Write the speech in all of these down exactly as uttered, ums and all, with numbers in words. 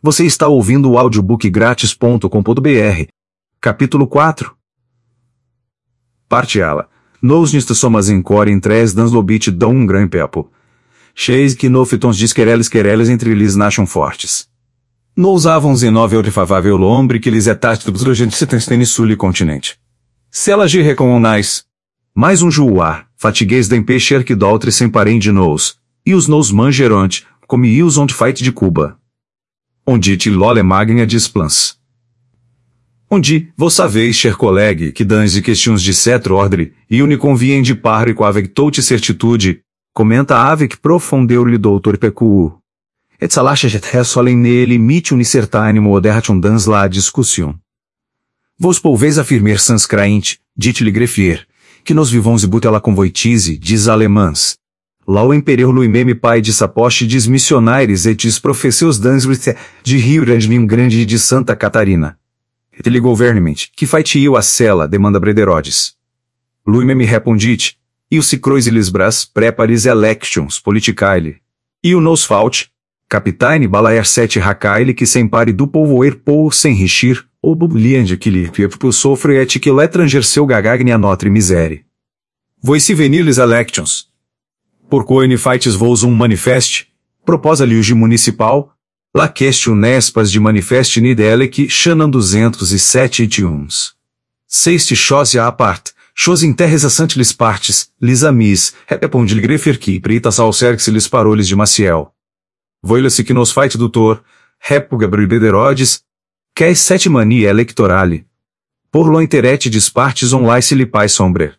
Você está ouvindo o audiobook grátis ponto com ponto br. Capítulo quatro. Parte ela. Nos niste somas encore em três dans lobit dão um gran pepo. Cheis que no fitons disquereles quereles entre eles nacham fortes. Nos avons em nove favável lombre que lhes é tático dos urgentes se tem sul continente. Se ela de recononais. Mais um juar, fatiguês da empeixer que doltre sem parem de nous. E os nous mangeronte, como ios on fight de Cuba. Onde te lole magna displans. Onde, vos sabeis, cher coleg, que dans de questions de cetro ordre, e uniconviem de parre quavec toute certitude, comenta avec profondeur-lhe doutor pecu. Et salacha jet res solem nele mit unicertanimo oderration dans la discussion. Vos polveis afirmer sans crainte, dit-lhe greffier, que nos vivons e butela convoitise, diz alemãs. Lau imperior luimeme pai de sapoche dis missionaires et dis professeus dans de Rio Grande Grande de Santa Catarina. Et le gouvernement, que fight eu a cela, demanda Brederodes. Luimeme respondit, e o cicrois ilis bras, preparis elections politicaile. E o nos fault, capitaine balaer sete racaile que sem pare do povoer pou sem richir, ou bubliande que lhe pro sofre et que l'étranger seu gagagne a notre misere. Voici venir les elections. Por coine fights vos um manifeste, proposa liuge municipal, la question nespas de manifeste nidelec, chanan duzentos e sete et uns. Seiste chose à part, chose interessantes lis partes, lis amis, responde-lhe grefer que pritas ao cerx lis paroles de Maciel. Voile-se que nos fight doutor, repo Gabriel Brederodes, quais sete mania electorale. Por lo interet dis partes on lai se li pai sombre.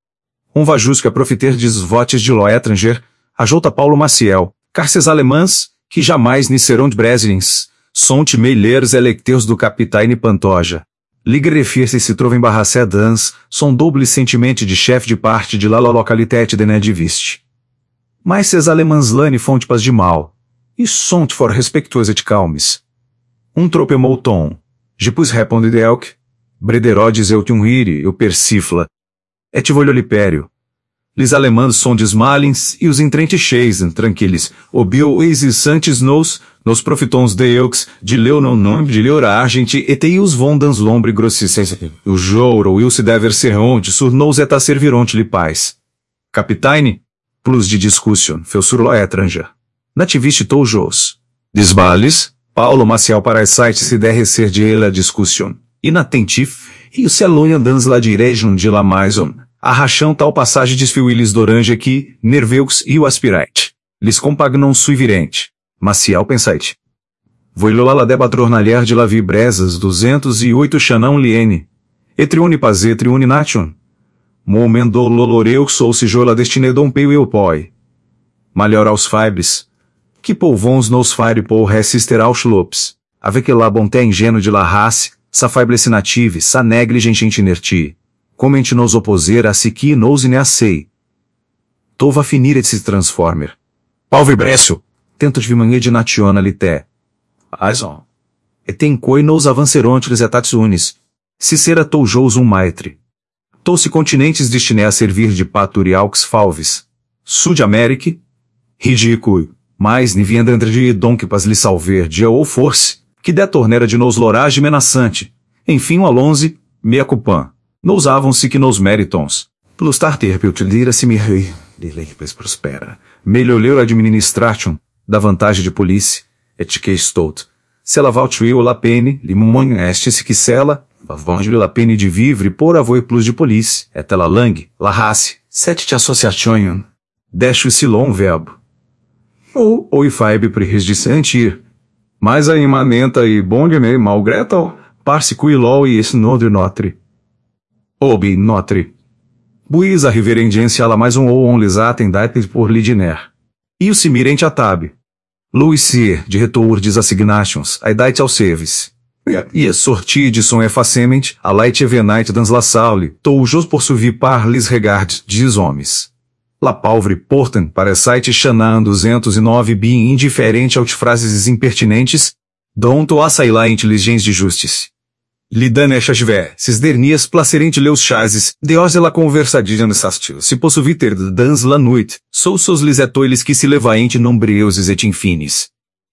Um vajusca profiter des votes de lo étranger, ajouta Paulo Maciel, car ces alemãs, que jamais ne serão de Breslins, sont meilleurs electeurs do capitaine Pantoja. Ligrefir-se se trova em barracé dans, sont double sentimente de chefe de parte de la localité de Nediviste. Mas ces alemãs lane fontes de mal, e sont for respectueux et calmes. Um trope mouton, je pus répondre de elk, Brederodes eu te um rire, eu persifla. Et volho lipério. Lis alemãs sont des malins, e os intrentes cheis, tranquilis, obio existantes nos, nos profitons deeux, de leu non nom de leura argenti, et eius vondans lombre grossissens, o jouro, il se dever ser onde, sur nos et a servironte li pais. Capitaine? Plus de discussion, feu sur lo étranger. Nativiste toujos. Desbales, Paulo Maciel para site se der ser de ela discussion. Inatentif, e o celonha dans la direction de la maison. A rachão tal passagem desfiuilis d'orange que, nerveux e o aspirite. Lis compagnon suivirente. Maciel pensait. Voilo la debatror nalher de la vie bresas duzentos e oito chanão liene. Etriune pas etriune nation. Momendo loloreu sou se jola destine dom peu eu poi. Malhor aos fibres. Que polvons nos fire pou resister aos schlops. Avec la bonté ingênue de la race, sa faiblesse native, sa negligente inerti. Comente nos oposer a si que nos ineacei. Tova finir et se transformer. Palve bresso, tento de vimanhê de nationalité. Aison. Et tem coi nos avancerontes etats unis. Se sera toujous um maitre. Tou-se continentes destiné a servir de paturiaux falves. Sud-Amérique? Ridículo. Mas ni vienda entre de donc pas lhe salver de ou force, que der tornera de nos lorage menaçante. Enfim o alonze, mea cupan. Nos avam-se que nos meritons. Plus tarter peutildira se me rei, delepes prospera. Melhoreu administration, da vantagem de polícia, et que estout. Se la valtuiu la pene, limon este-se que sela, vavonge la pene de vivre por avoi plus de polícia, et la langue, la race, sete te association. Deixo esse long verbo. Ou, ou ifaib preris de sentir. Mas a imanenta e bongue malgretal, parce qui lol e esse nodre notre. Obi notre. Buis a reverendência la mais um ou on les atendait por lidiner. E o simirente atab. Louis Cyr, de retour des assignations, aidait ao service. E a sortie de son effacement, a light evenite dans la salle, toujos poursuivi par les regards des homens. La pauvre portem para site chanan duzentos e nove bem indiferente aos frases impertinentes, dont o açailá inteligência de justice. Lidane chasvé, sis dernias placerente leus chases, deos ela conversadinha nessastil, se possuviter dans la nuit, sou sos lisetoiles que se levaente nombreuses et infinis.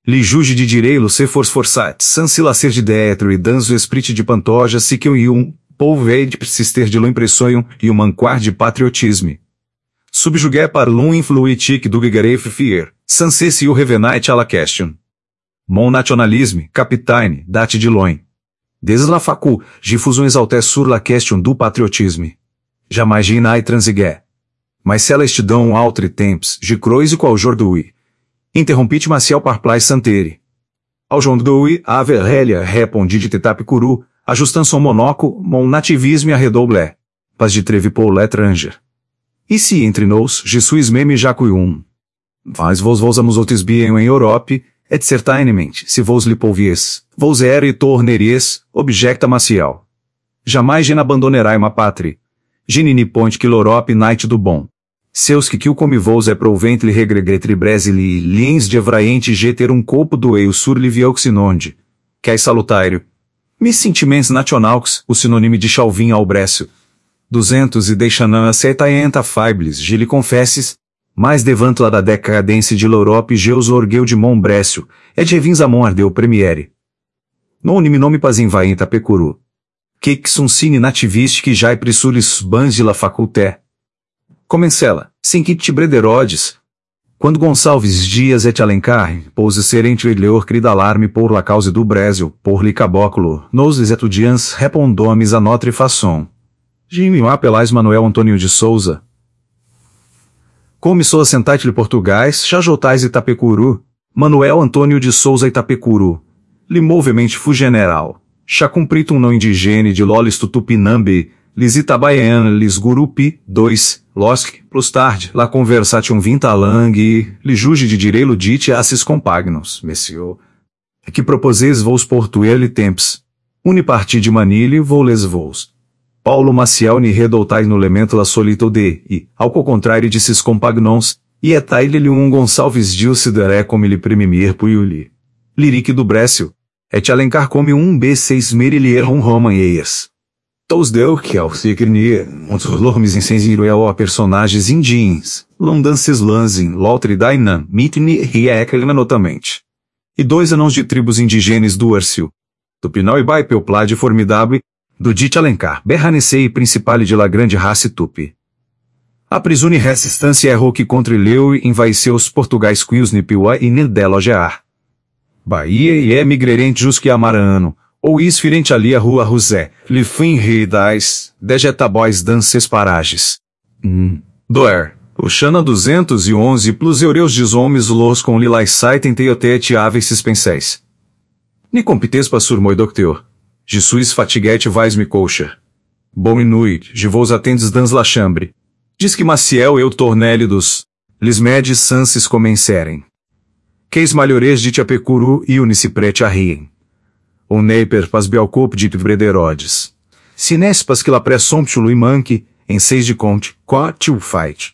Li juge de direilo se for forçat, sansi lacer de déetro e danzo esprit de pantoja si que um, polvei de persister de lo impressoium e um manquar de patriotisme. Subjugué par l'un influitic do gigaref fier, sanse si o revenait à la question. Mon nationalisme, capitaine, date de loin. Des la facu, diffusum exalté sur la question du patriotisme. Jamais ginai transigué. Mas celeste dão altre temps, de croise qual jordui. Interrompite maciel par plais santere. Ao jondui, a verrelia, respondi de tetapicuru, ajustant son monoco, mon nativisme arredou blé. Pas de trevi pour l'étranger. E se entre nós, je suis meme jacuyum. Mas vos vos amos outros bien em Europe, et certainement, se vos lhe pouvies, vos ere torneries, objecta maciel. Jamais gen abandonerai ma pátria. Genini ponte que l'Europe night do bom. Seus que que o come vos é proventre regregretre Brasili liens de evraente je ter um copo do eio sur livioxinonde. Que é salutário. Mis sentiments nationaux, o sinônimo de Chalvin ao Brécio. Duzentos e deixanã aceitaenta faibles, je lhe confesses, mais devant la da decadência de l'Europe je os orgueu de mon Brécio, et je vins amon ardeu premiere. Non nome nome pas invaenta pecuru. Que que sum sine nativistic jai pressuris bans de la faculté. Comencela, sem que te brederodes. Quando Gonçalves Dias et Alencar, pose serente e leor crida alarme por la cause do Brasil, por li caboclo, nos estudiants respondomes a notre façon. Jimmy apelais Manuel Antônio de Souza. Começou a sentar-lhe Portugais, chajotais Itapecuru, Manuel Antônio de Souza Itapecuru. Li movemente fu general. Chacumpritum não indigene de lolis tutupinambi, lis Itabaiana lis Gurupi, dois, losc, plus tarde, la conversation vinta lang, li juge de direilo dite assis compagnos, messieurs. Que proposeis vos portuele temps. Uniparti de manili voles vos. Paulo Maciel ni redoutais no elemento la solito de, e, ao contrário de sis compagnons, e etai-lhe um Gonçalves Dilcideré como lhe primimir puiuli. Lirique do Brécio, et Alencar come um b seis merilier um roman eias. Tous deu que ao secrenie, uns lormes incensiruel a personagens indiens, londances lanzin, lotre dainan, mitni riekelna notamente. E dois anãos de tribos indigênes do Arcio. Tupinau e Bai Peuplade Formidable, do dit Alencar, berranecei e principale de la grande raça tupi. A prisune resistância errou que contra leu e envaeceu os portugais quinhos nipiua e nedelogear. Bahia e é migrerente jus que amarano, ou isfirente ali a rua Rosé, lhe fim ridais, degetabois dances parages. Hum. Doer. Oxana duzentos e onze plus eureus dizomes los com lilais saitem teotete aves penseis. Ni compites passur moi docteur. Je suis fatiguete vais me coxa. Bom inuit, je vos attendes dans la chambre. Diz que Maciel eu tornelli dos, lis medis sansis comencerem. Queis malhores dit apecuru e uniciprete arriem. O neiper pas bialcop dit brederodes. Sinespas que la pressomptulo e manque, em seis de conte, qua til fight.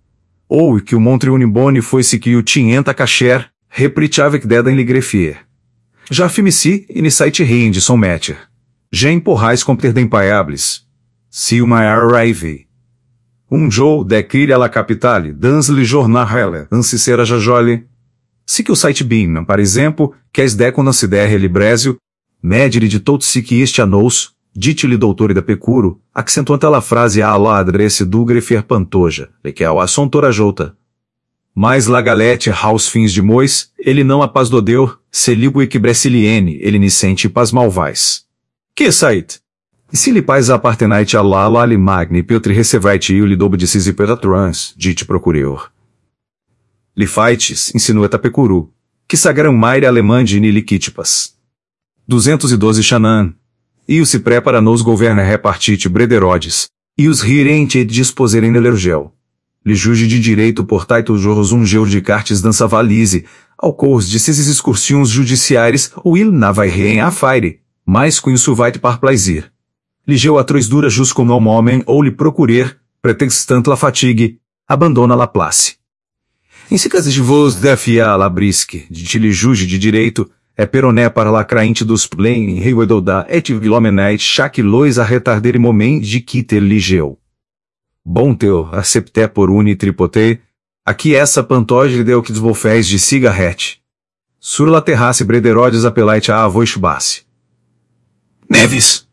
Ou que o montre unibone foi-se que o tinhenta cacher, repritavec deda em ligrefier. Já fimici, inisite riem de son metter. Já empurrais compter paiables. Si uma arrive. Um jour decire à la capitale, dans le journal hele, ansicera jajole. Si que o site bin, par exemplo, quais deco não se der ele Brésio, medire de todo si que este anous, dite-lhe doutor da pecuro, accentuante la frase a la adresse do grefier pantoja, le que ao asson torajouta. Mas la galete haus fins de mois, ele não a paz do deu, se ligo e que brasiliene, ele ni sente paz malvais. Que sait? E se lhe paz apartenait a la la ali magni peutri recevait il lhe dobo de sisi trans, dite procureur. Li faites, insinua tapecuru, que sagram maire alemã de niliquitipas. duzentos e doze Xanan. E o se prepara nos governa repartite brederodes, e os rirente et disposerem nelergel. Lhe juge de direito portaito jorros um geur de cartes dança valise, ao cors de seis excursions judiciares, ou il navai reen a faire, mais com isso vai par plaisir. Ligeu atroz dura jus como ao homem ou lhe procurer, pretextant la fatigue, abandona la place. Em se caso de vos defia la brisque, de lhe juge de direito, é peroné para la crainte dos plen reuedoda et vilomenait chaque lois a retarder moment de quitter ligeu. Bom teu, accepté por uni tripoté, aqui essa pantoge deu que desvolfés de cigarrete. Sur la terrasse Brederodes appelait à voixbasse. Neves!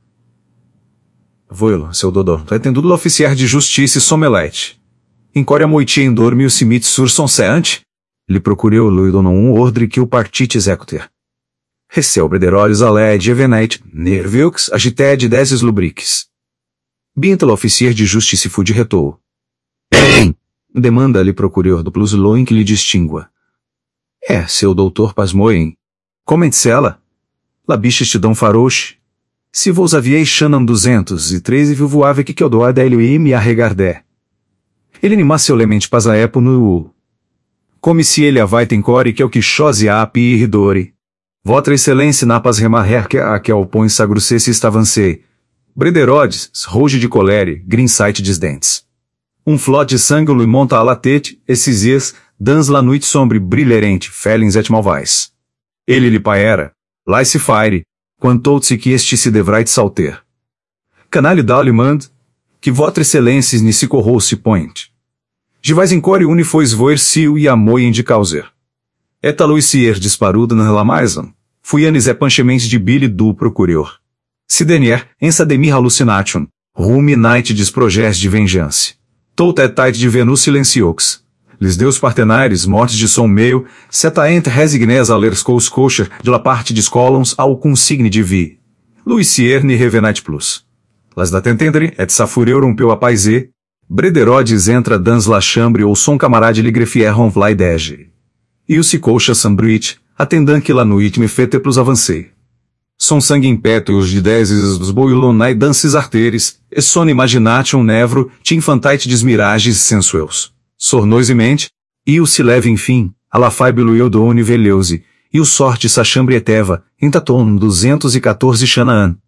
Voilo, seu dodô, prétendu l'officier de justice sommelete. Incore a moitié em dormir simit sur son seante? Lhe procureu lui donou um ordre que o partit executer. Receu Brederodes aled evenait, nerveux, agited deses lubriques. Bint l'officier de justice fut de retou. Hein? Demanda-lhe procureur do plus loin que lhe distingua. É, seu doutor pasmoem. Comencela. La biche te dão farouche. Se vos aviei chanam duzentos e treze viu voave que que eu dou a dele me arregardé. Ele animasse lemente pasaepo no como se ele a vai tencore que é o que chose a api irridore. Votra excelência napas remarrer que a que ao põe sagrucesse estavancei. Brederodes, roge de colere, grinsite desdentes. Um flot de sangue lui monta a latete, esses ias, dans la nuit sombre brilherente, felins et malvais. Ele lhe paera, lai se fire, quantout-se que este se devrait salter. Canalho dá-lhe mand, que votra excelência ni se corrou se point. De vais incore uni fois voer sil e amoiem de causer. Eta luicier disparuda na relamaisam, fuianis é panchemens de bile du procurior. Sidenier, ensademir hallucination, ruminite desprogés de vengeance. Tout et tait de Venus silenciox. Lhes deus partenaires mortes de som meio, setaent resignes a lers cous cocher de la parte de scolons ao consigne de vi. Luicier ni revenait plus. Las dat entendre et safureurum peu a paisé. Brederodes entra dans la chambre ou son camarade lhe greffier ronvlai dege. E o se coxa sambruit, attendant que la nuit me fete plus avancei. Son sangue impétuos de dezes dos boilonai dances arteres, e son imagination nevro, te infantite desmirages sensueus. Sornoisement, e o se leve enfim, a la faibilo eudone velheuse, e o sorte sachambre eteva, entaton duzentos e quatorze chanaan.